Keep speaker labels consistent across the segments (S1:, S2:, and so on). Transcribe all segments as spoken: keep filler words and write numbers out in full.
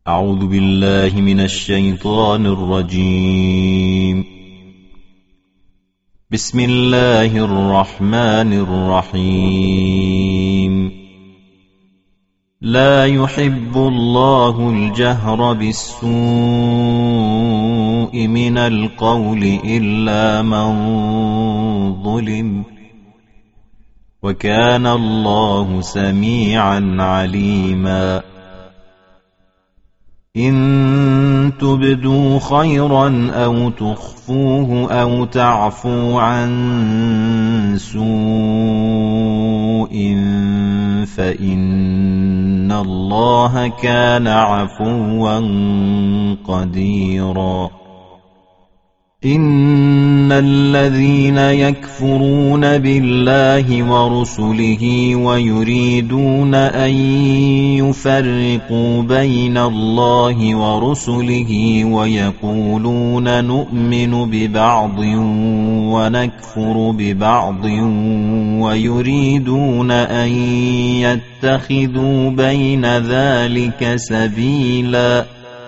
S1: أعوذ بالله من الشيطان الرجيم. بسم الله الرحمن الرحيم. لا يحب الله الجهر بالسوء من القول إلا من ظلم، وكان الله سميعا عليما. إن تبدوا خيرا أو تخفوه أو تعفو عن سوء فإن الله كان عفوا قديرا. إن الذين يكفرون بالله ورسله ويريدون أن يفرقوا بين الله ورسله ويقولون نؤمن ببعض ونكفر ببعض ويريدون أن يتخذوا بين ذلك سبيلا،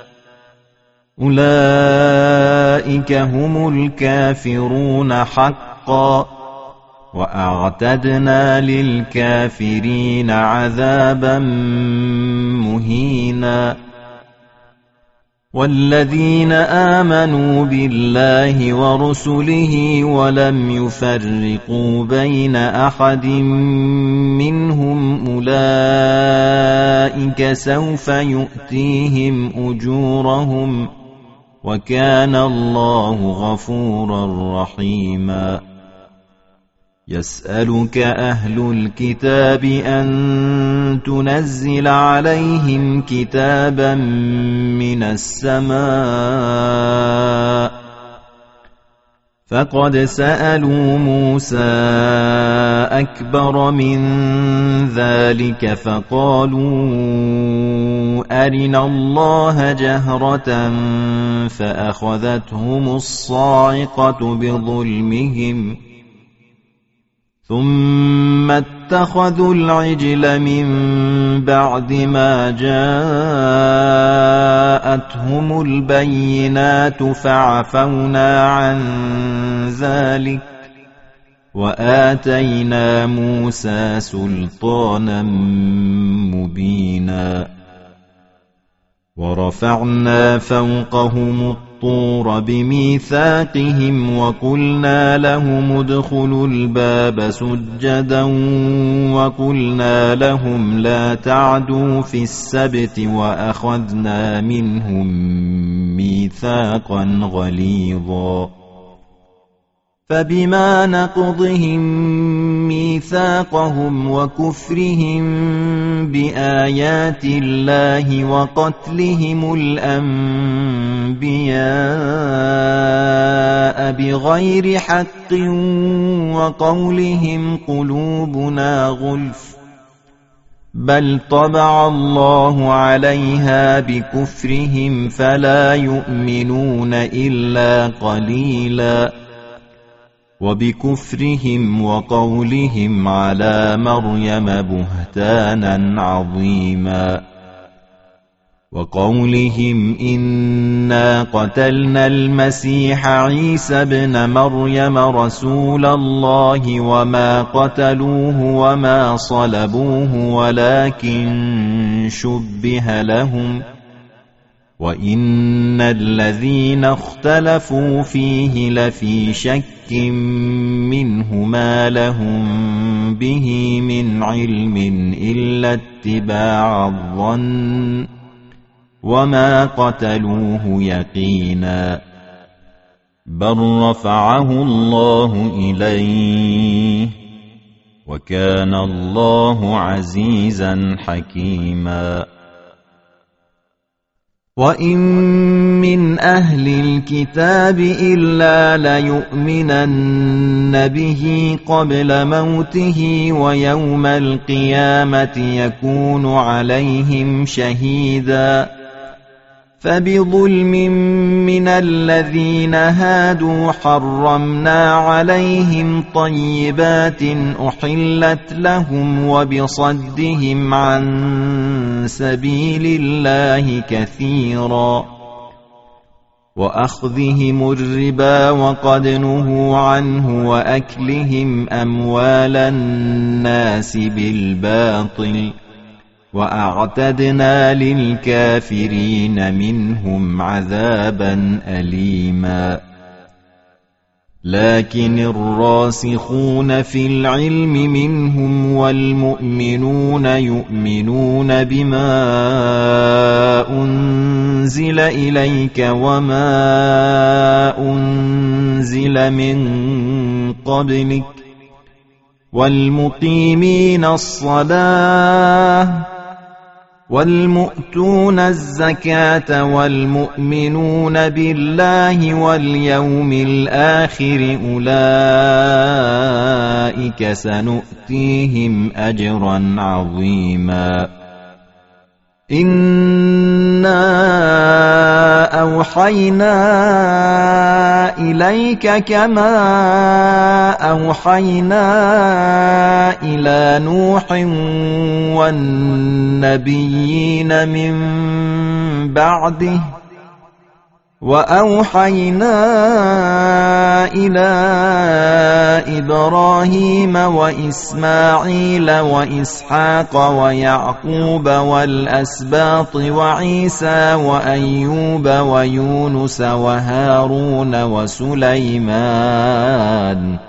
S1: أولئك هم الكافرون حقا، وأعتدنا للكافرين عذابا مهينا. والذين آمنوا بالله ورسله ولم يفرقوا بين أحد منهم أولئك سوف يؤتيهم أجورهم، وكان الله غفورا رحيما. يسألك أهل الكتاب أن تنزل عليهم كتابا من السماء، فقد سألوا موسى أكبر من ذلك فقالوا أرنا الله جهرة فأخذتهم الصاعقة بظلمهم، ثم اتخذوا العجل من بعد ما جاءتهم البينات فعفونا عن ذلك، وآتينا موسى سلطانا مبينا. ورفعنا فوقهم الطور بميثاقهم وقلنا لهم ادخلوا الباب سجدا وقلنا لهم لا تعدوا في السبت وأخذنا منهم ميثاقا غليظا. فبما نقضهم ميثاقهم وكفرهم بآيات الله وقتلهم الأنبياء بغير حق وقولهم قلوبنا غلف، بل طبع الله عليها بكفرهم فلا يؤمنون إلا قليلا. وبكفرهم وقولهم على مريم بهتانا عظيما، وقولهم إنا قتلنا المسيح عيسى ابن مريم رسول الله وما قتلوه وما صلبوه ولكن شبه لهم، وإن الذين اختلفوا فيه لفي شك منه ما لهم به من علم إلا اتباع الظن، وما قتلوه يقينا، بل رفعه الله إليه، وكان الله عزيزا حكيما. وإن من أهل الكتاب إلا ليؤمنن به قبل موته ويوم القيامة يكون عليهم شهيدا. فبظلم من الذين هادوا حرمنا عليهم طيبات أحلت لهم وبصدهم عن سبيل الله كثيرا وأخذهم الربا وقد نهوا عنه وأكلهم أموال الناس بالباطل وأعتدنا للكافرين منهم عذابا أليما لكن الراسخون في العلم منهم والمؤمنون يؤمنون بما أنزل إليك وما أنزل من قبلك والمقيمين الصلاة والمؤتون الزكاة والمؤمنون بالله واليوم الآخر أولئك سنؤتيهم أجرا عظيما إنا أوحينا إليك كما أوحينا إلى نوح والنبيين من بعده وأوحينا إلى إبراهيم وإسماعيل وإسحاق ويعقوب والأسباط وعيسى وأيوب ويونس وهارون وسليمان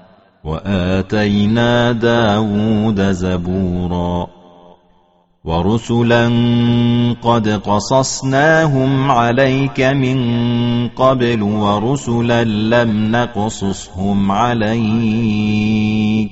S1: وآتينا داود زبورا ورسلا قد قصصناهم عليك من قبل ورسلا لم نقصصهم عليك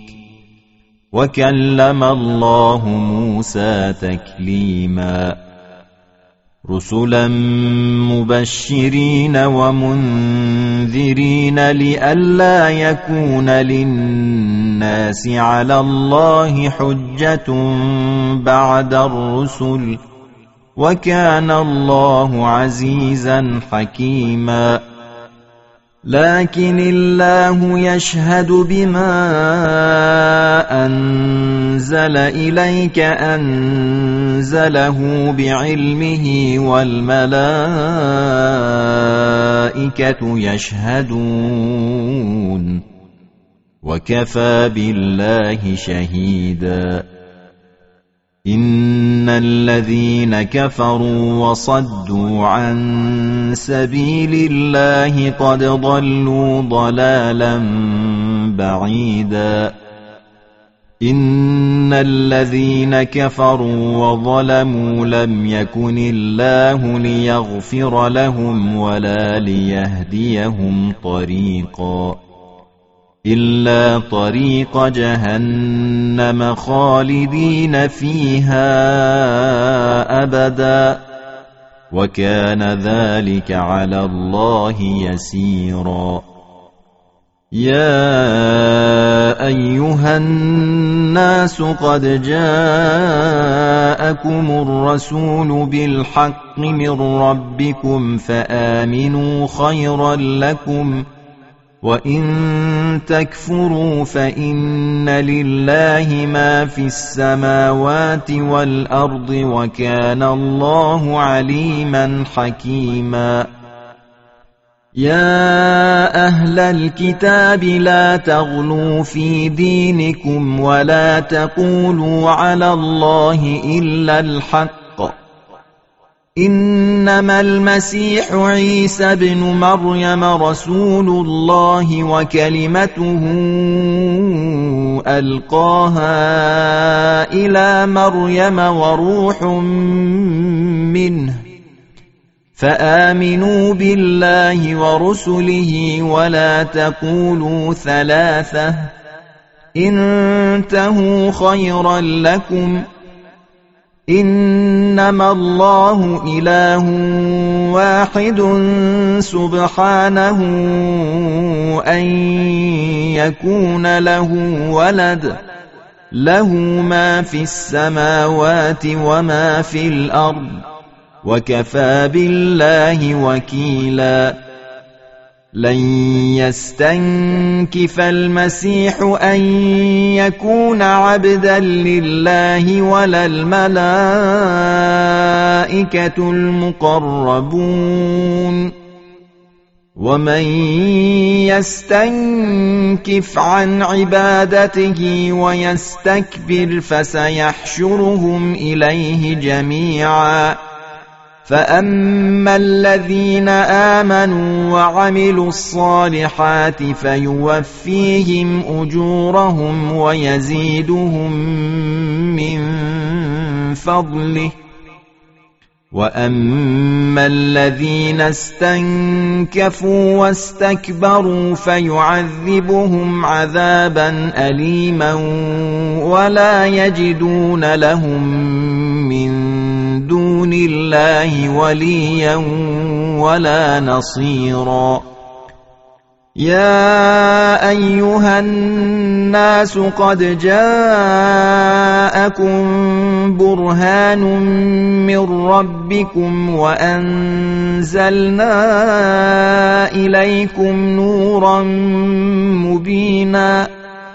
S1: وكلم الله موسى تكليما رسلا مبشرين ومنذرين لئلا يكون للناس على الله حجة بعد الرسل وكان الله عزيزا حكيما لكن الله يشهد بما أنزل إليك أنزله بعلمه والملائكة يشهدون وكفى بالله شهيدا إن الذين كفروا وصدوا عن سبيل الله قد ضلوا ضلالا بعيدا إن الذين كفروا وظلموا لم يكن الله ليغفر لهم ولا ليهديهم طريقا إلا طريق جهنم خالدين فيها أبدا وكان ذلك على الله يسيرا يا أيها الناس قد جاءكم الرسول بالحق من ربكم فآمنوا خيرا لكم وإن تكفروا فإن لله ما في السماوات والأرض وكان الله عليما حكيما يا أهل الكتاب لا تغلوا في دينكم ولا تقولوا على الله إلا الحق إنما المسيح عيسى ابن مريم رسول الله وكلمته ألقاها إلى مريم وروح منه فآمنوا بالله ورسله ولا تقولوا ثلاثة انتهوا خيرا لكم إنما الله إله واحد سبحانه أن يكون له ولد له ما في السماوات وما في الأرض وكفى بالله وكيلا لن يستنكف المسيح أن يكون عبدا لله ولا الملائكة المقربون ومن يستنكف عن عبادته ويستكبر فسيحشرهم إليه جميعا فأما الذين آمنوا وعملوا الصالحات فيوفيهم أجورهم ويزيدهم من فضله وأما الذين استنكفوا واستكبروا فيعذبهم عذابا أليما ولا يجدون لهم من دون الله وليا ولا نصيرا يا أيها الناس قد جاءكم برهان من ربكم وأنزلنا إليكم نورا مبينا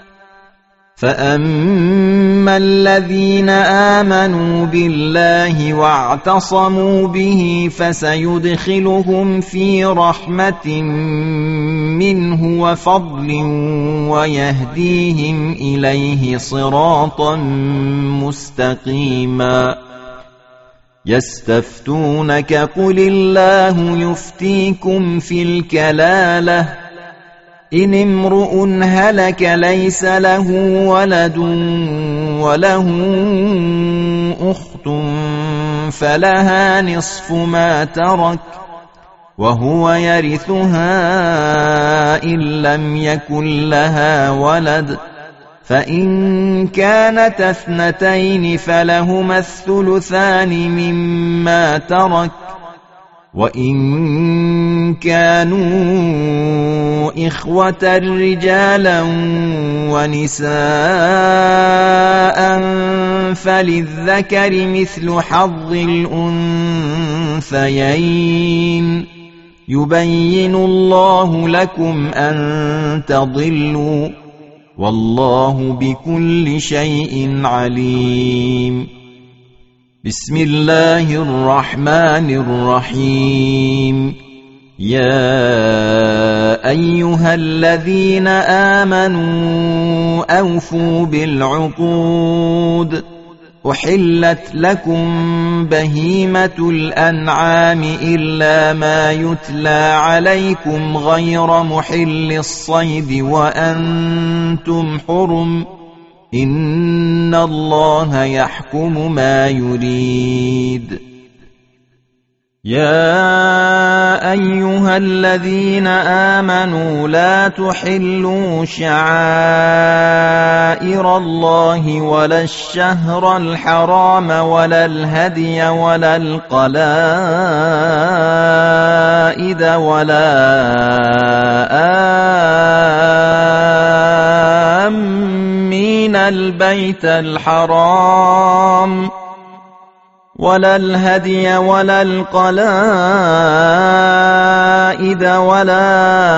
S1: فأما الذين آمنوا بالله واعتصموا به فسيدخلهم في رحمة منه وفضل ويهديهم إليه صراطا مستقيما يستفتونك قل الله يفتيكم في الكلالة إن امرؤ هلك ليس له ولد وله أخت فلها نصف ما ترك وهو يرثها إن لم يكن لها ولد فإن كانت اثنتين فلهما الثلثان مما ترك وإن كانوا إخوة رجالا ونساء فللذكر مثل حظ الأنثيين يبين الله لكم أن تضلوا والله بكل شيء عليم بسم الله الرحمن الرحيم يا أيها الذين آمنوا أوفوا بالعقود أحلت لكم بهيمة الأنعام إلا ما يتلى عليكم غير محل الصيد وأنتم حرم إن الله يحكم ما يريد يا أيها الذين آمنوا لا تحلوا شعائر الله ولا الشهر الحرام ولا الهدي ولا القلائد ولا آمين البيت الحرام ولا الهدي ولا القلائد ولا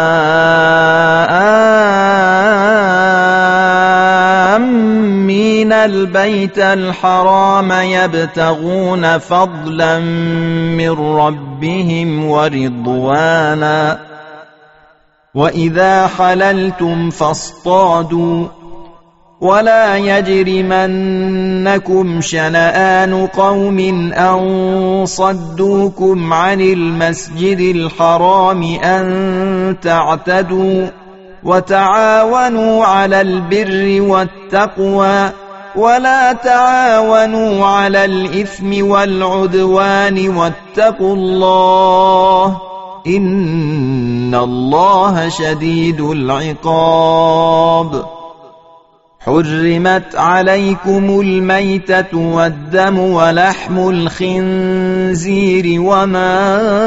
S1: آمين البيت الحرام يبتغون فضلا من ربهم ورضوانا وإذا حللتم فاصطادوا ولا يجرمنكم شنآن قوم أن صدوكم عن المسجد الحرام أن تعتدوا وتعاونوا على البر والتقوى ولا تعاونوا على الإثم والعدوان واتقوا الله إن الله شديد العقاب حرمت عليكم الميتة والدم ولحم الخنزير وما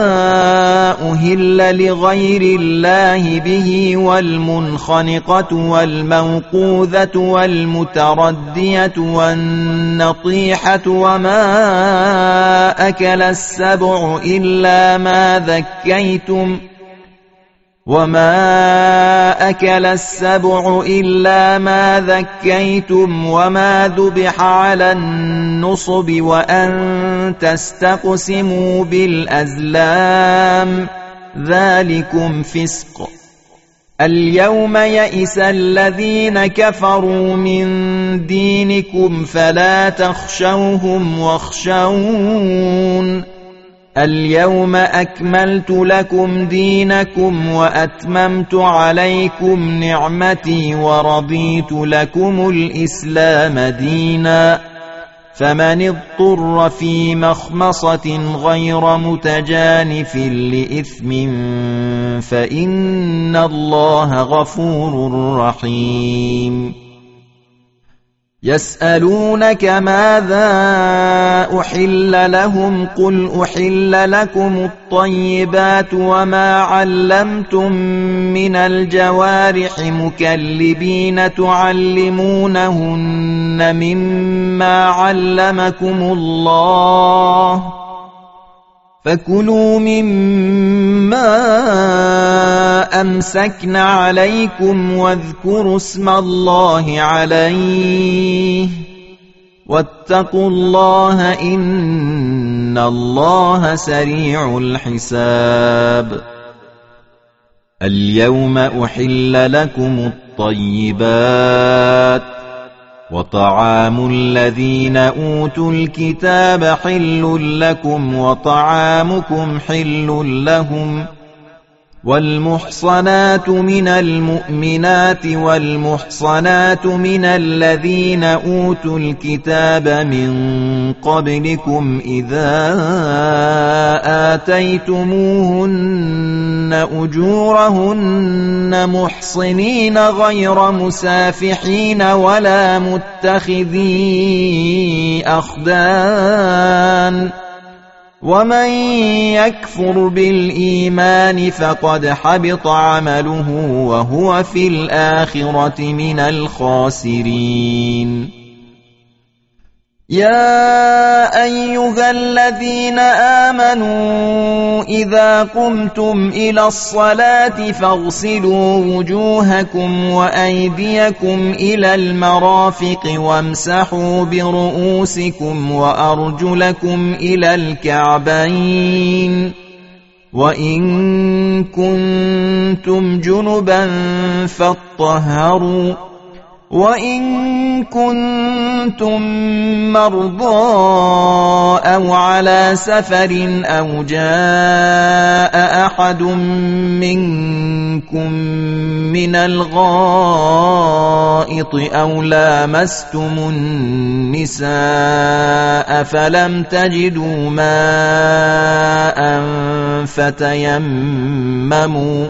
S1: أهل لغير الله به والمنخنقة والموقوذة والمتردية والنطيحة وما أكل السبع إلا ما ذكيتم وما أكل السبع إلا ما ذكيتم وما ذبح على النصب وأن تستقسموا بالأزلام ذلكم فسق. اليوم يئس الذين كفروا من دينكم فلا تخشوهم واخشون. اليوم أكملت لكم دينكم وأتممت عليكم نعمتي ورضيت لكم الإسلام دينا. فمن اضطر في مخمصة غير متجانف لإثم فإن الله غفور رحيم. يسألونك ماذا أحل لهم قل أحل لكم الطيبات وما علمتم من الجوارح مكلبين تعلمونهن مما علمكم الله فكلوا مما أمسكن عليكم واذكروا اسم الله عليه واتقوا الله إن الله سريع الحساب. اليوم أحل لكم الطيبات وطعام الذين أوتوا الكتاب حل لكم وطعامكم حل لهم والمحصنات من المؤمنات والمحصنات من الذين أوتوا الكتاب من قبلكم إذا آتيتموهن أجورهن محصنين غير مسافحين ولا متخذي أخدان ومن يكفر بالإيمان فقد حبط عمله وهو في الآخرة من الخاسرين. يا أيها الذين آمنوا إذا قمتم إلى الصلاة فاغسلوا وجوهكم وأيديكم إلى المرافق وامسحوا برؤوسكم وأرجلكم إلى الكعبين وإن كنتم جنبا فاطهروا وإن كنتم مرضى أو على سفر أو جاء أحد منكم من الغائط أو لامستم النساء فلم تجدوا ماء فتيمموا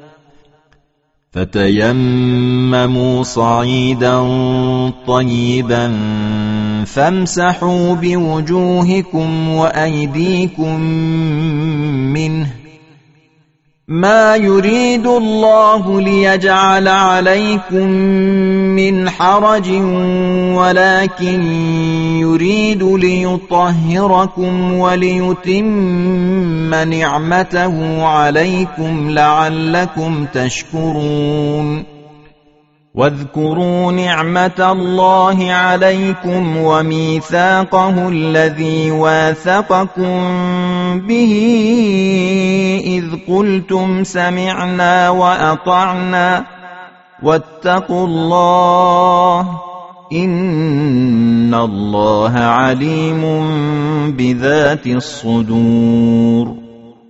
S1: فتيمموا صعيدا طيبا فامسحوا بوجوهكم وأيديكم منه ما يريد الله ليجعل عليكم من حرج ولكن يريد ليطهركم وليتم نعمته عليكم لعلكم تشكرون. واذكروا نعمة الله عليكم وميثاقه الذي واثقكم به إذ قلتم سمعنا وأطعنا واتقوا الله إن الله عليم بذات الصدور.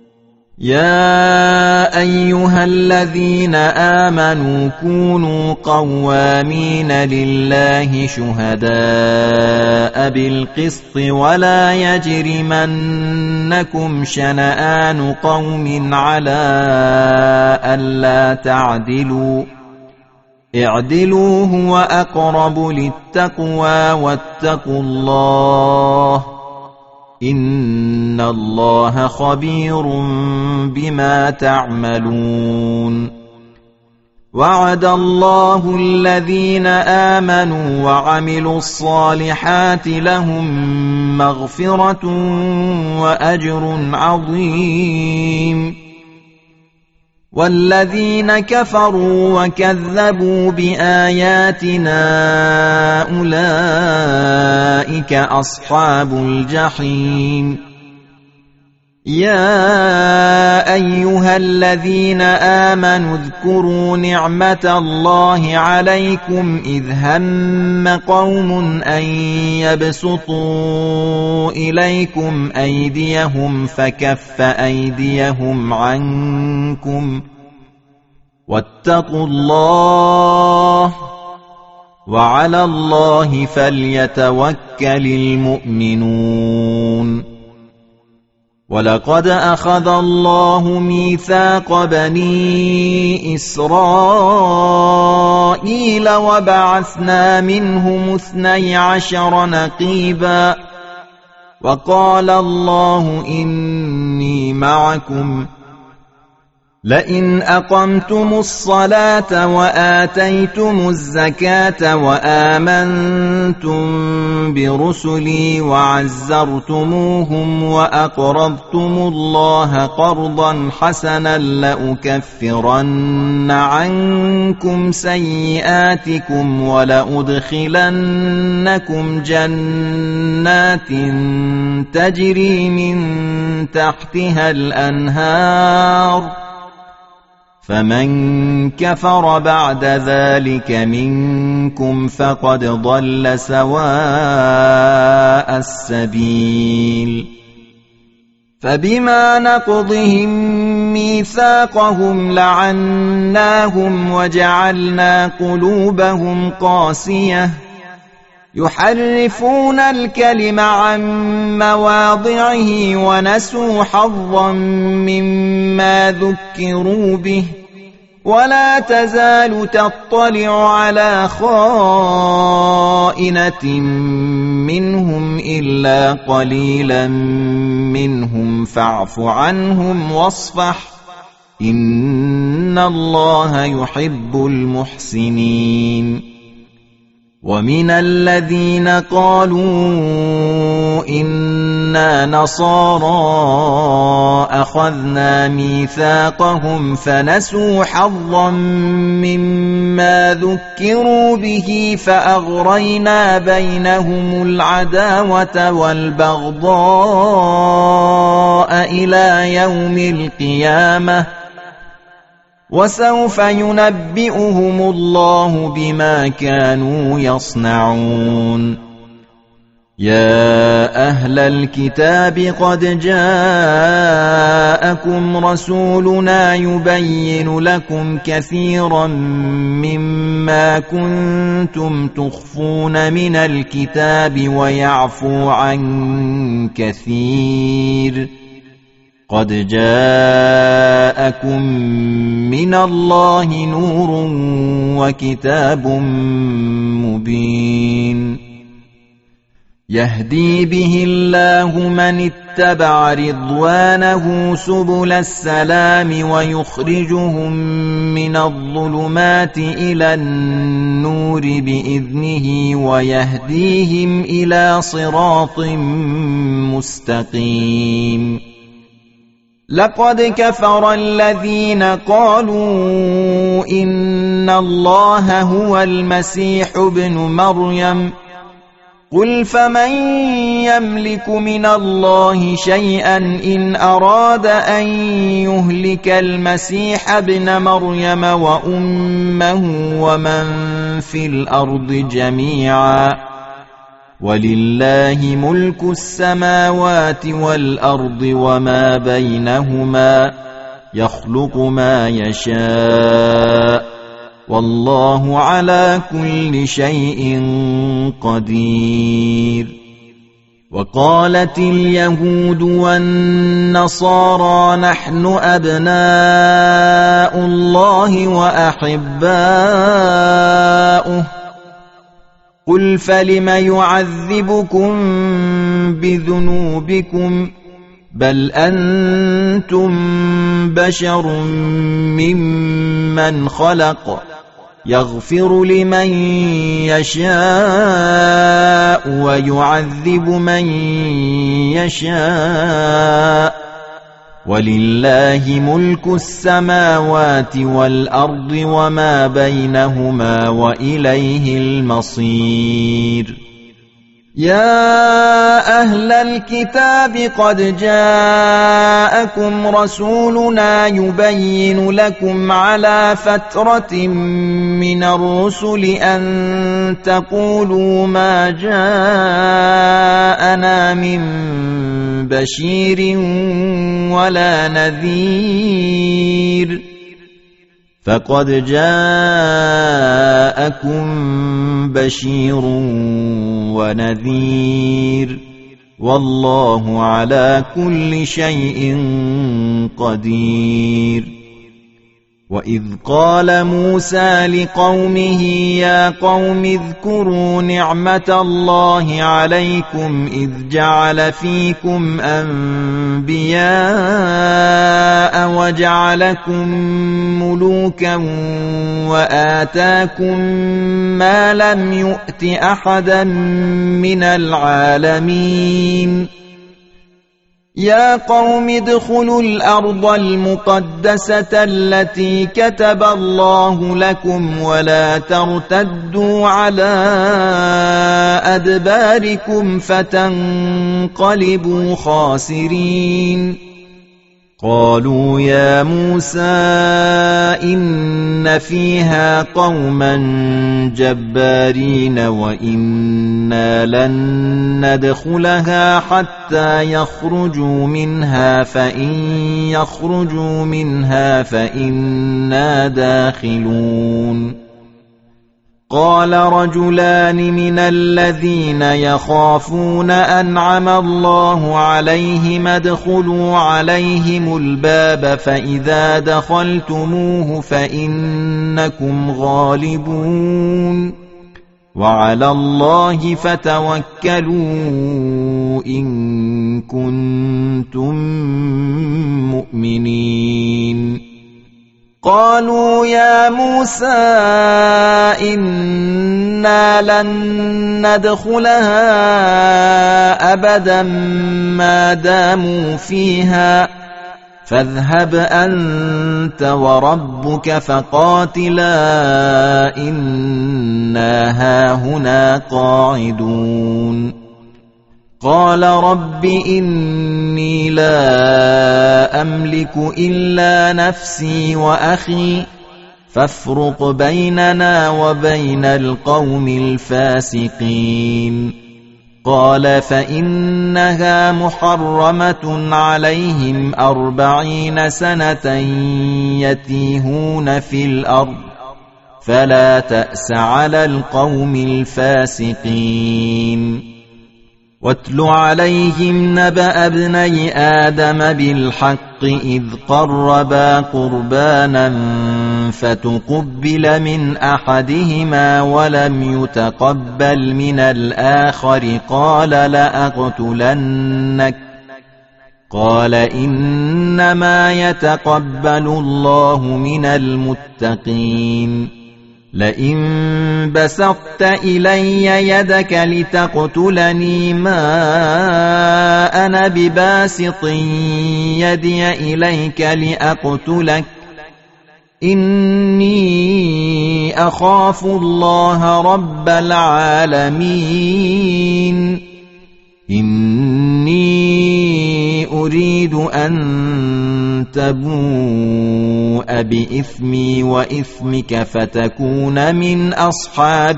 S1: يا أيها الذين آمنوا كونوا قوامين لله شهداء بالقسط ولا يجرمنكم شنآن قوم على ألا تعدلوا اعدلوا هو أقرب للتقوى واتقوا الله إن الله خبير بما تعملون وعد الله الذين آمنوا وعملوا الصالحات لهم مغفرة وأجر عظيم والذين كفروا وكذبوا بآياتنا أولئك أصحاب الجحيم يا أيها الذين آمنوا اذكروا نعمة الله عليكم إذ هم قوم أن يبسطوا إليكم أيديهم فكف أيديهم عنكم واتقوا الله وعلى الله فليتوكل المؤمنون ولقد أخذ الله ميثاق بني إسرائيل وبعثنا منهم اثني عشر نقيبا وقال الله إني معكم لئن أقمتم الصلاة وآتيتم الزكاة وآمنتم برسلي وعزرتموهم وأقرضتم الله قرضا حسنا لأكفرن عنكم سيئاتكم ولأدخلنكم جنات تجري من تحتها الأنهار فمن كفر بعد ذلك منكم فقد ضل سواء السبيل فبما نقضهم ميثاقهم لعناهم وجعلنا قلوبهم قاسية يحرفون الكلم عن مواضعه ونسوا حظا مما ذكروا به ولا تزال تطلع على خائنة منهم إلا قليلا منهم فاعف عنهم واصفح إن الله يحب المحسنين ومن الذين قالوا إنا نصارى أخذنا ميثاقهم فنسوا حظا مما ذكروا به فأغرينا بينهم العداوة والبغضاء إلى يوم القيامة وسوف ينبئهم الله بما كانوا يصنعون يا أهل الكتاب قد جاءكم رسولنا يبين لكم كثيرا مما كنتم تخفون من الكتاب ويعفو عن كثير قد جاءكم من الله نور وكتاب مبين يهدي به الله من اتبع رضوانه سبل السلام ويخرجهم من الظلمات إلى النور بإذنه ويهديهم إلى صراط مستقيم لقد كفر الذين قالوا إن الله هو المسيح ابن مريم قل فمن يملك من الله شيئا إن أراد أن يهلك المسيح ابن مريم وأمه ومن في الأرض جميعا ولله ملك السماوات والأرض وما بينهما يخلق ما يشاء والله على كل شيء قدير وقالت اليهود والنصارى نحن أبناء الله وأحباؤه قل فلم يعذبكم بذنوبكم بل أنتم بشر ممن خلق يغفر لمن يشاء ويعذب من يشاء ولله ملك السماوات والأرض وما بينهما وإليه المصير يا أهل الكتاب قد جاءكم رسولنا يبين لكم على فترة من الرسل أن تقولوا ما جاءنا من بشير ولا نذير فقد جاءكم بشير ونذير والله على كل شيء قدير وإذ قال موسى لقومه يا قوم اذكروا نعمة الله عليكم إذ جعل فيكم أنبياء وجعلكم ملوكا وآتاكم ما لم يؤت أحدا من العالمين يا قوم ادخلوا الأرض المقدسة التي كتب الله لكم ولا ترتدوا على أدباركم فتنقلبوا خاسرين قالوا يا موسى إن فيها قوما جبارين وإنا لن ندخلها حتى يخرجوا منها فإن يخرجوا منها فإنا داخلون قال رجلان من الذين يخافون أنعم الله عليهم ادخلوا عليهم الباب فإذا دخلتموه فإنكم غالبون وعلى الله فتوكلوا إن كنتم مؤمنين قالوا يا موسى إنا لن ندخلها أبدا ما داموا فيها فاذهب أنت وربك فقاتلا إنا هاهنا قاعدون قال رب إني لا أملك إلا نفسي وأخي فافرق بيننا وبين القوم الفاسقين قال فإنها محرمة عليهم أربعين سنة يتيهون في الأرض فلا تأس على القوم الفاسقين واتل عليهم نبأ ابني آدم بالحق إذ قربا قربانا فتقبل من أحدهما ولم يتقبل من الآخر قال لأقتلنك قال إنما يتقبل الله من المتقين لئن بسطت إلي يدك لتقتلني ما أنا بباسط يدي إليك لأقتلك إني أخاف الله رب العالمين إني أريد أن تبوء بإثمي وإثمك فتكون من أصحاب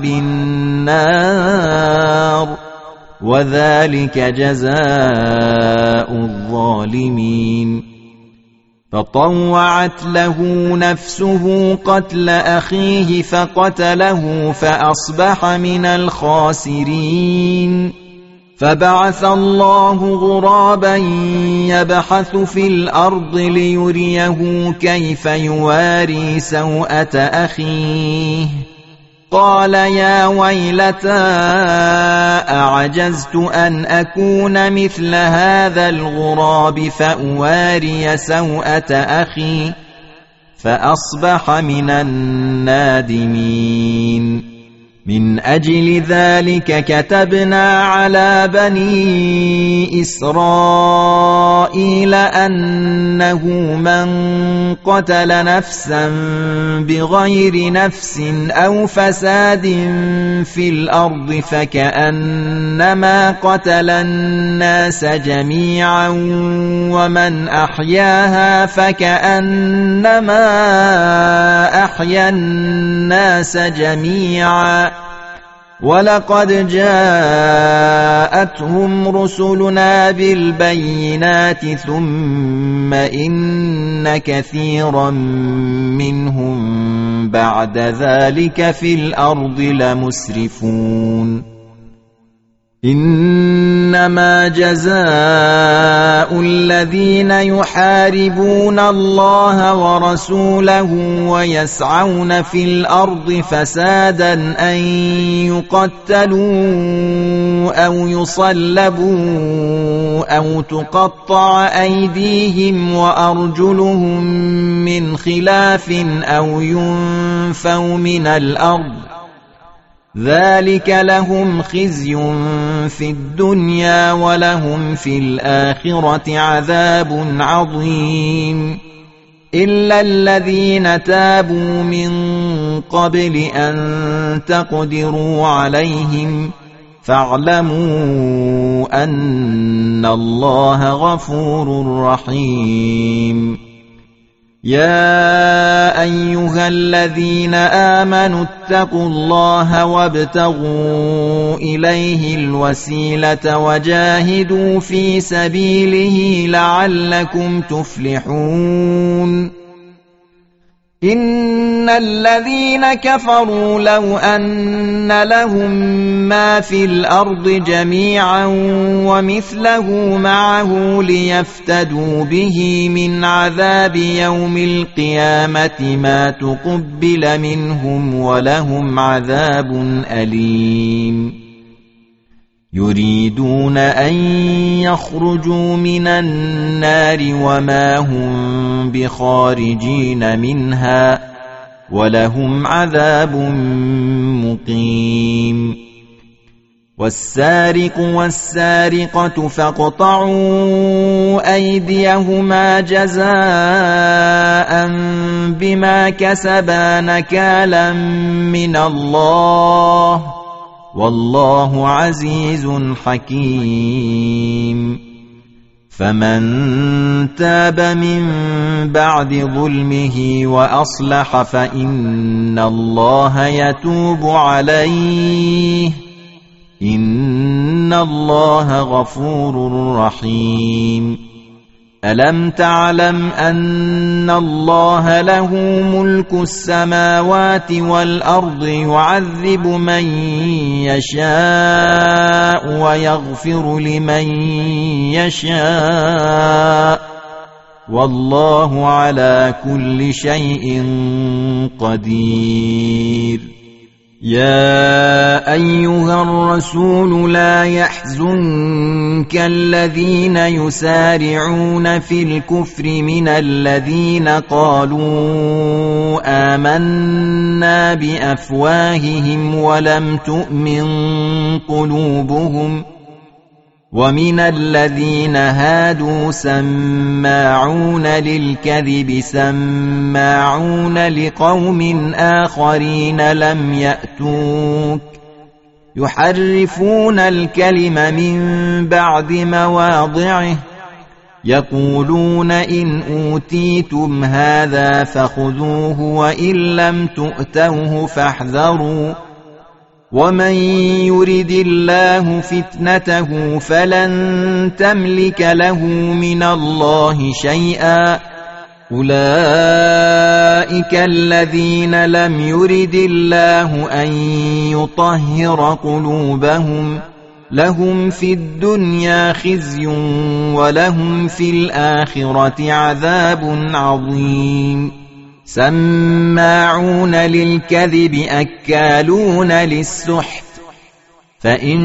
S1: النار وذلك جزاء الظالمين فطوعت له نفسه قتل أخيه فقتله فأصبح من الخاسرين فبعث الله غرابا يبحث في الأرض ليريه كيف يواري سوءة أخيه قال يا ويلتى أعجزت أن أكون مثل هذا الغراب فأواري سوءة أخي فأصبح من النادمين من أجل ذلك كتبنا على بني إسرائيل أنه من قتل نفسا بغير نفس أو فساد في الأرض فكأنما قتل الناس جميعا ومن أحياها فكأنما أحيا الناس جميعا ولقد جاءتهم رسلنا بالبينات ثم إن كثيرا منهم بعد ذلك في الأرض لمسرفون إنما جزاء الذين يحاربون الله ورسوله ويسعون في الأرض فسادا أن يقتلوا أو يصلبوا أو تقطع أيديهم وأرجلهم من خلاف أو ينفوا من الأرض ذلك لهم خزي في الدنيا ولهم في الآخرة عذاب عظيم إلا الذين تابوا من قبل أن تقدروا عليهم فاعلموا أن الله غفور رحيم يا أيها الذين آمنوا اتقوا الله وابتغوا إليه الوسيلة وجاهدوا في سبيله لعلكم تفلحون إن الذين كفروا لو أن لهم ما في الأرض جميعا ومثله معه ليفتدوا به من عذاب يوم القيامة ما تقبل منهم ولهم عذاب أليم يريدون أن يخرجوا من النار وما هم بخارجين منها ولهم عذاب مقيم والسارق والسارقة فاقطعوا أيديهما جزاء بما كسبا نكالا من الله والله عزيز حكيم فمن تاب من بعد ظلمه وأصلح فإن الله يتوب عليه إن الله غفور رحيم ألم تعلم أن الله له ملك السماوات والأرض يعذب من يشاء ويغفر لمن يشاء والله على كل شيء قدير يا أيها الرسول لا يحزنك الذين يسارعون في الكفر من الذين قالوا آمنا بأفواههم ولم تؤمن قلوبهم ومن الذين هادوا سماعون للكذب سماعون لقوم آخرين لم يأتوك يحرفون الكلم من بعد مواضعه يقولون إن أوتيتم هذا فخذوه وإن لم تؤتوه فاحذروا ومن يرد الله فتنته فلن تملك له من الله شيئا أولئك الذين لم يرد الله أن يطهر قلوبهم لهم في الدنيا خزي ولهم في الآخرة عذاب عظيم سماعون للكذب أكالون للسحت فإن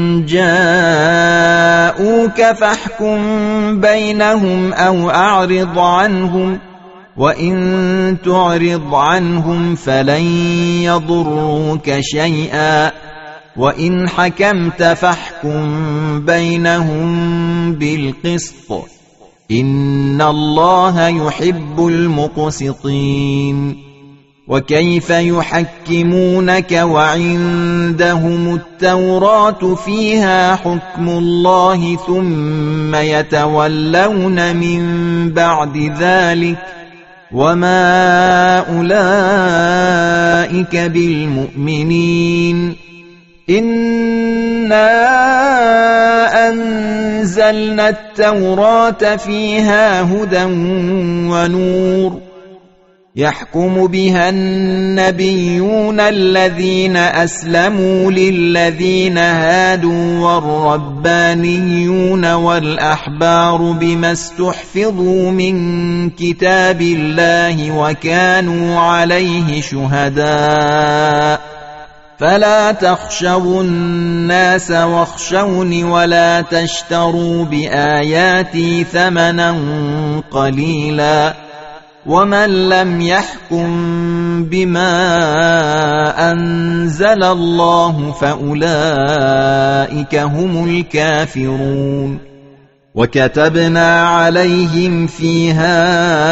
S1: جاءوك فاحكم بينهم أو أعرض عنهم وإن تعرض عنهم فلن يضروك شيئا وإن حكمت فاحكم بينهم بالقسط إن الله يحب المقسطين وكيف يحكمونك وعندهم التوراة فيها حكم الله ثم يتولون من بعد ذلك وما أولئك بالمؤمنين إنا أنزلنا التوراة فيها هدى ونور يحكم بها النبيون الذين أسلموا للذين هادوا والربانيون والأحبار بما استحفظوا من كتاب الله وكانوا عليه شهداء فلا تخشوا الناس واخشوني ولا تشتروا بآياتي ثمنا قليلا ومن لم يحكم بما أنزل الله فأولئك هم الكافرون وكتبنا عليهم فيها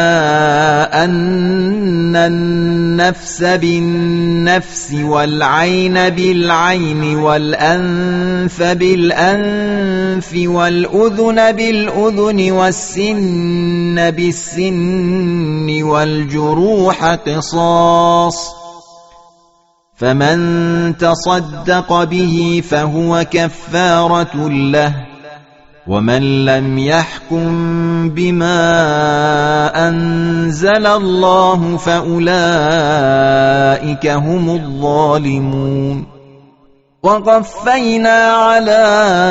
S1: أن النفس بالنفس والعين بالعين والأنف بالأنف والأذن بالأذن والسن بالسن والجروح قصاص فمن تصدق به فهو كفارة له ومن لم يحكم بما أنزل الله فأولئك هم الظالمون وقفينا على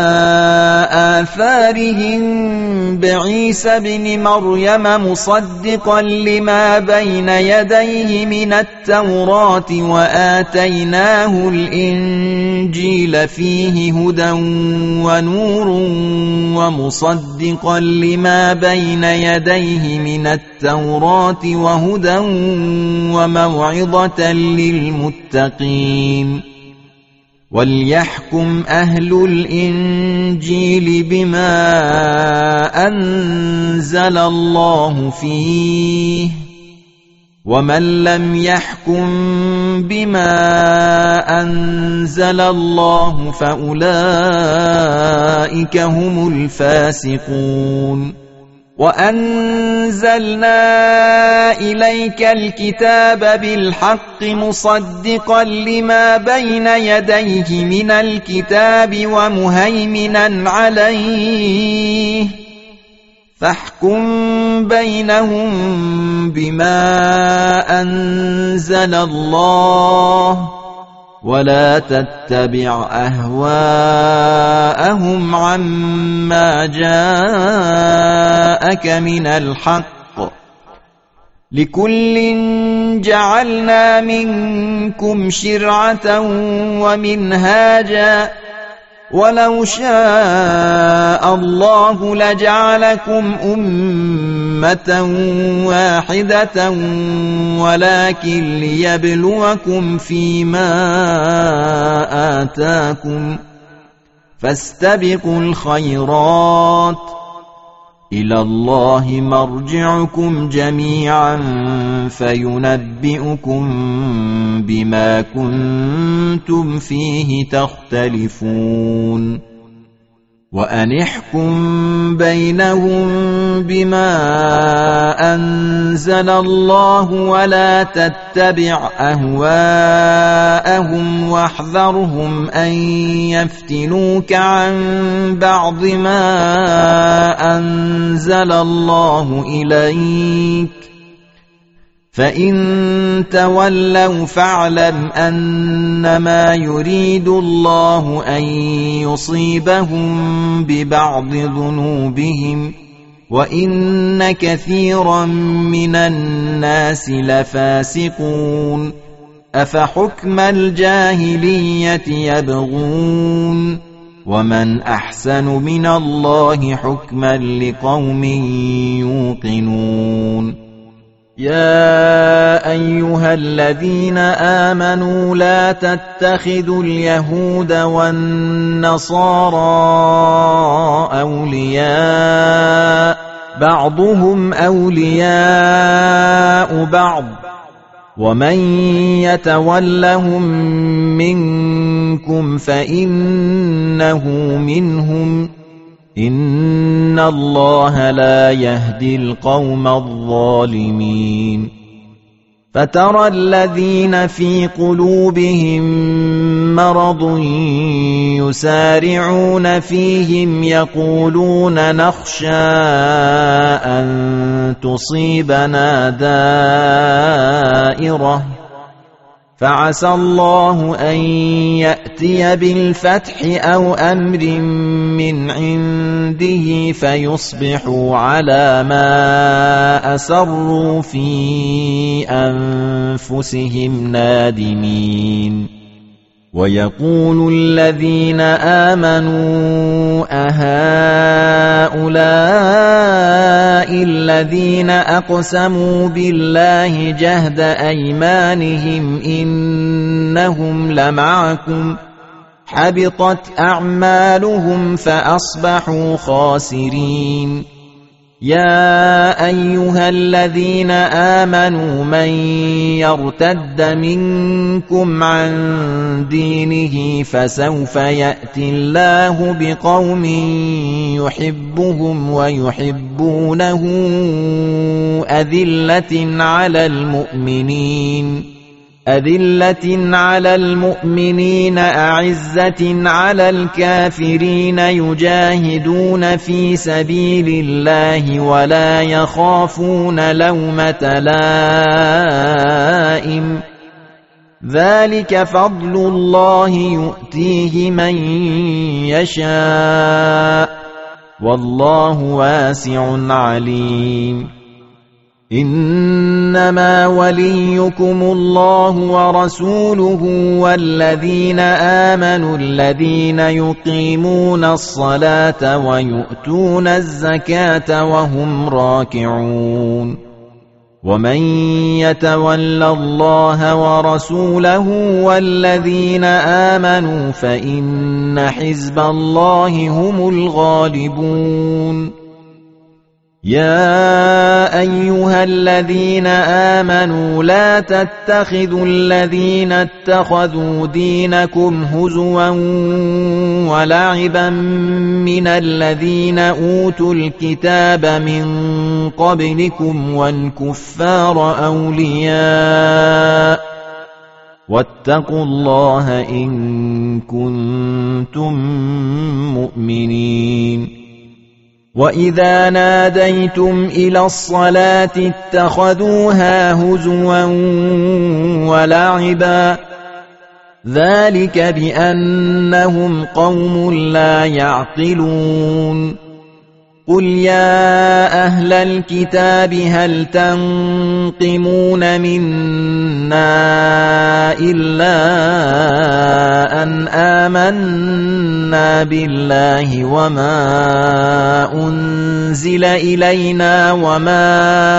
S1: آثارهم بعيسى بن مريم مصدقا لما بين يديه من التوراة وآتيناه الإنجيل فيه هدى ونور ومصدقا لما بين يديه من التوراة وهدى وموعظة للمتقين وليحكم أهل الإنجيل بما أنزل الله فيه ومن لم يحكم بما أنزل الله فأولئك هم الفاسقون وأنزلنا إليك الكتاب بالحق مصدقا لما بين يديه من الكتاب ومهيمنا عليه فاحكم بينهم بما أنزل الله ولا تتبع أهواءهم عما جاءك من الحق لكل جعلنا منكم شرعة ومنهاجا ولو شاء الله لجعلكم أمة واحدة ولكن ليبلوكم فيما آتاكم فاستبقوا الخيرات إلى الله مرجعكم جميعا فينبئكم بما كنتم فيه تختلفون وأن احكم بينهم بما أنزل الله ولا تتبع أهواءهم واحذرهم أن يفتنوك عن بعض ما أنزل الله إليك فإن تولوا فاعلم أنما يريد الله أن يصيبهم ببعض ذنوبهم وإن كثيرا من الناس لفاسقون أفحكم الجاهلية يبغون ومن أحسن من الله حكما لقوم يوقنون يا أيها الذين آمنوا لا تتخذوا اليهود والنصارى أولياء بعضهم أولياء بعض ومن يتولهم منكم فإنه منهم إن الله لا يهدي القوم الظالمين فترى الذين في قلوبهم مرض يسارعون فيهم يقولون نخشى أن تصيبنا دائرة فعسى الله أن يأتي بالفتح أو أمر من عنده فيصبحوا على ما أسروا في أنفسهم نادمين ويقول الذين آمنوا أهؤلاء الذين أقسموا بالله جهد أيمانهم إنهم لمعكم حبطت أعمالهم فأصبحوا خاسرين يا أيها الذين آمنوا من يرتد منكم عن دينه فسوف يأتي الله بقوم يحبهم ويحبونه أذلة على المؤمنين أذلة على المؤمنين أعزة على الكافرين يجاهدون في سبيل الله ولا يخافون لومة لائم ذلك فضل الله يؤتيه من يشاء والله واسع عليم إنما وليكم الله ورسوله والذين آمنوا الذين يقيمون الصلاة ويؤتون الزكاة وهم راكعون ومن يتول الله ورسوله والذين آمنوا فإن حزب الله هم الغالبون يا أيها الذين آمنوا لا تتخذوا الذين اتخذوا دينكم هزوا ولعبا من الذين أوتوا الكتاب من قبلكم والكفار أولياء واتقوا الله إن كنتم مؤمنين وإذا ناديتم إلى الصلاة اتخذوها هزوا ولعبا ذلك بأنهم قوم لا يعقلون قل يا أهل الكتاب هل تنقمون منا إلا أن آمنا بالله وما أنزل إلينا وما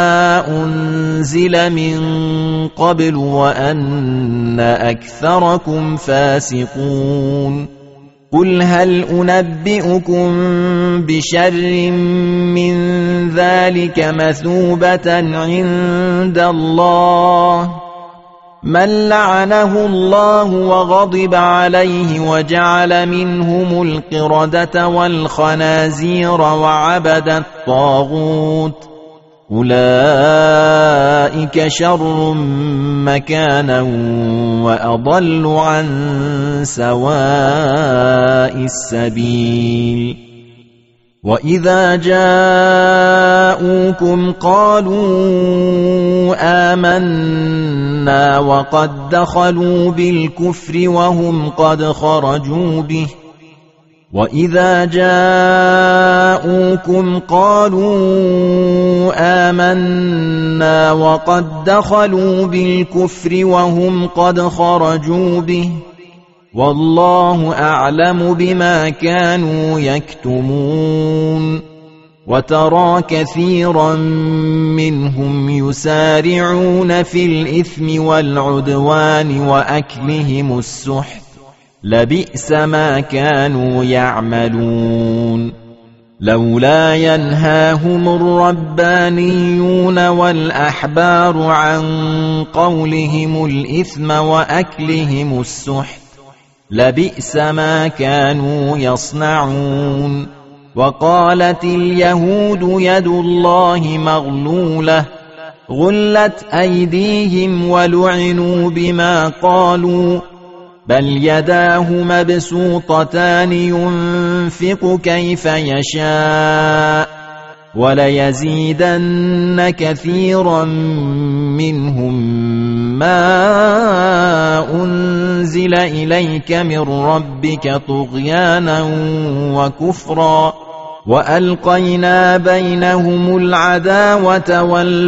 S1: أنزل من قبل وأن أكثركم فاسقون قل هل أنبئكم بشر من ذلك مثوبة عند الله من لعنه الله وغضب عليه وجعل منهم القردة والخنازير وعبد الطاغوت أولئك شر مكانا وأضل عن سواء السبيل وإذا جاءوكم قالوا آمنا وقد دخلوا بالكفر وهم قد خرجوا به وإذا جاءوكم قالوا آمنا وقد دخلوا بالكفر وهم قد خرجوا به والله أعلم بما كانوا يكتمون وترى كثيرا منهم يسارعون في الإثم والعدوان وأكلهم السحت لبئس ما كانوا يعملون لولا ينهاهم الربانيون والأحبار عن قولهم الإثم وأكلهم السحت لبئس ما كانوا يصنعون وقالت اليهود يد الله مغلولة غلت أيديهم ولعنوا بما قالوا بل يداه مبسوطتان ينفق كيف يشاء وليزيدن كثيرا منهم ما أنزل إليك من ربك طغيانا وكفرا وألقينا بينهم العداوة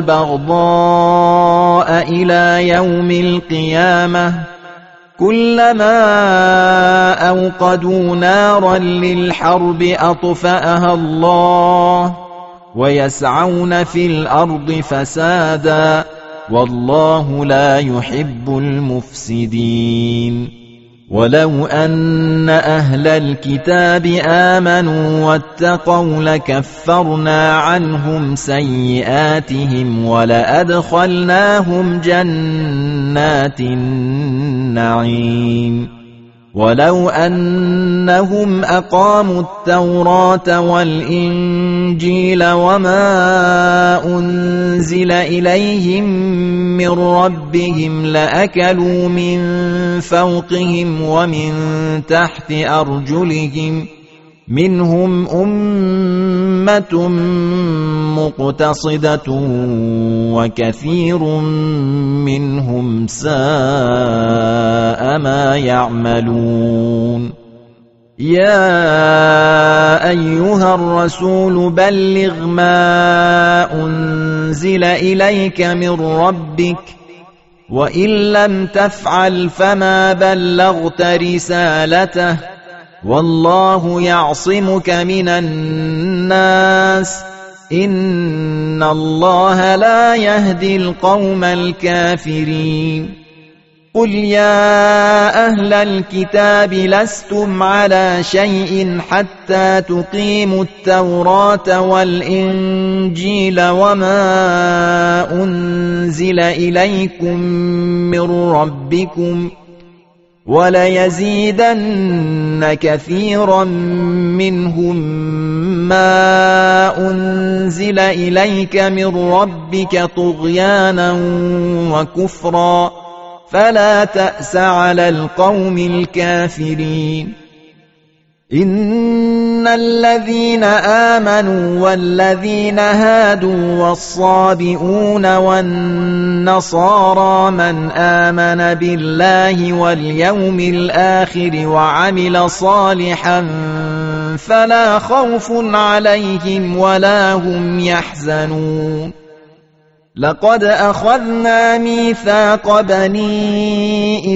S1: والبغضاء إلى يوم القيامة كلما أوقدوا نارا للحرب أطفأها الله ويسعون في الأرض فسادا والله لا يحب المفسدين ولو أن أهل الكتاب آمنوا واتقوا لكفرنا عنهم سيئاتهم ولأدخلناهم جنات النعيم ولو أنهم أقاموا التوراة والإنجيل وما أنزل إليهم من ربهم لأكلوا من فوقهم ومن تحت أرجلهم منهم أمة مقتصدة وكثير منهم ساء ما يعملون يا أيها الرسول بلغ ما أنزل إليك من ربك وإن لم تفعل فما بلغت رسالته والله يعصمك من الناس إن الله لا يهدي القوم الكافرين قل يا أهل الكتاب لستم على شيء حتى تقيموا التوراة والإنجيل وما أنزل إليكم من ربكم وليزيدن كثيرا منهم ما أنزل إليك من ربك طغيانا وكفرا فلا تأس على القوم الكافرين إن الذين آمنوا والذين هادوا والصابئون والنصارى من آمن بالله واليوم الآخر وعمل صالحا فلا خوف عليهم ولا هم يحزنون لقد أخذنا ميثاق بني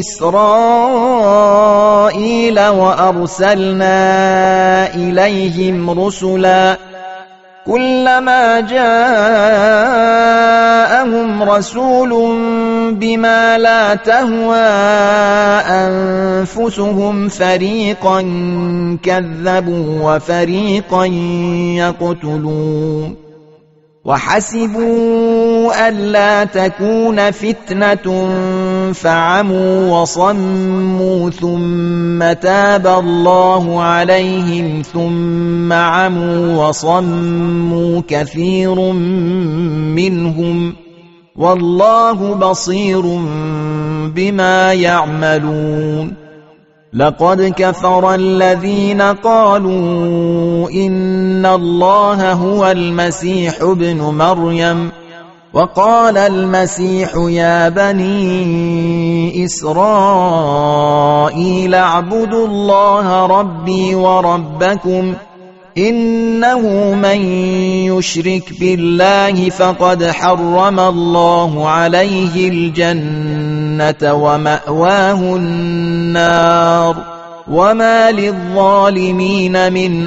S1: إسرائيل وأرسلنا إليهم رسلا كلما جاءهم رسول بما لا تهوى أنفسهم فريقا كذبوا وفريقا يقتلون وحسبوا ألا تكون فتنة فعموا وصموا ثم تاب الله عليهم ثم عموا وصموا كثير منهم والله بصير بما يعملون لقد كفر الذين قالوا إن الله هو المسيح ابن مريم وقال المسيح يا بني إسرائيل اعبدوا الله ربي وربكم إنه من يشرك بالله فقد حرم الله عليه الجنة ومأواه النار وما للظالمين من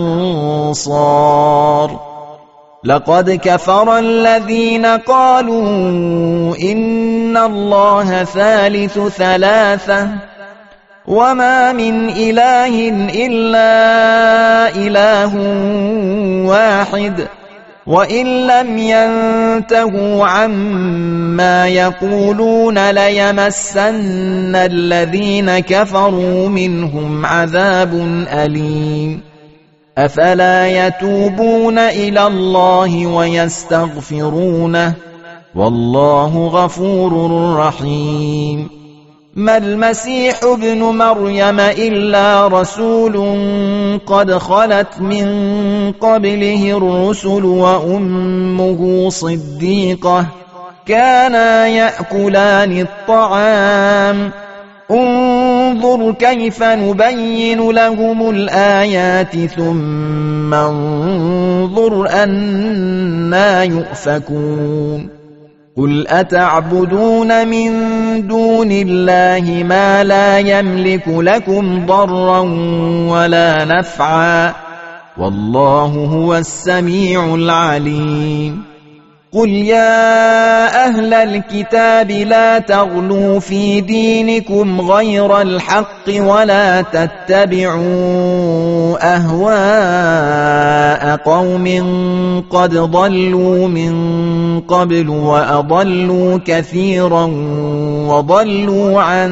S1: أنصار لقد كفر الذين قالوا إن الله ثالث ثلاثة وما من إله إلا إله واحد وإن لم ينتهوا عما يقولون ليمسن الذين كفروا منهم عذاب أليم أفلا يتوبون إلى الله ويستغفرونه والله غفور رحيم ما المسيح ابن مريم إلا رسول قد خلت من قبله الرسل وأمه صديقة كانا يأكلان الطعام انظر كيف نبين لهم الآيات ثم انظر أنى يؤفكون قل أتعبدون من دون الله ما لا يملك لكم ضرا ولا نفعا والله هو السميع العليم قل يا أهل الكتاب لا تغلوا في دينكم غير الحق ولا تتبعوا أهواء قوم قد ضلوا من قبل وأضلوا كثيرا وضلوا عن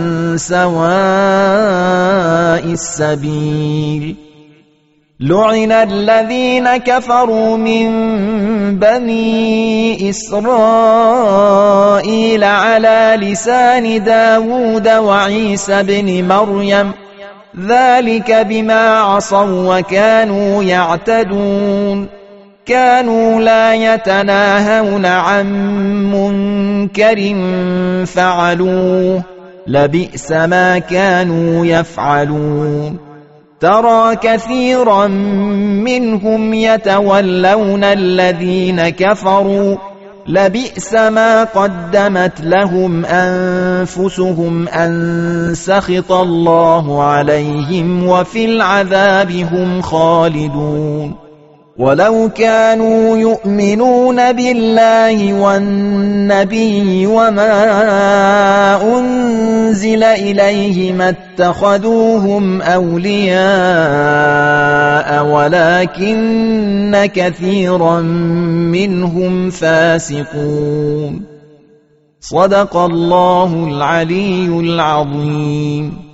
S1: سواء السبيل لعن الذين كفروا من بني إسرائيل على لسان داود وعيسى بن مريم ذلك بما عصوا وكانوا يعتدون كانوا لا يتناهون عن منكر فعلوه لبئس ما كانوا يفعلون ترى كثيرا منهم يتولون الذين كفروا لبئس ما قدمت لهم أنفسهم أن سخط الله عليهم وفي العذاب هم خالدون ولو كانوا يؤمنون بالله والنبي وما أنزل إليه ما اتخذوهم أولياء ولكن كثيرا منهم فاسقون صدق الله العلي العظيم.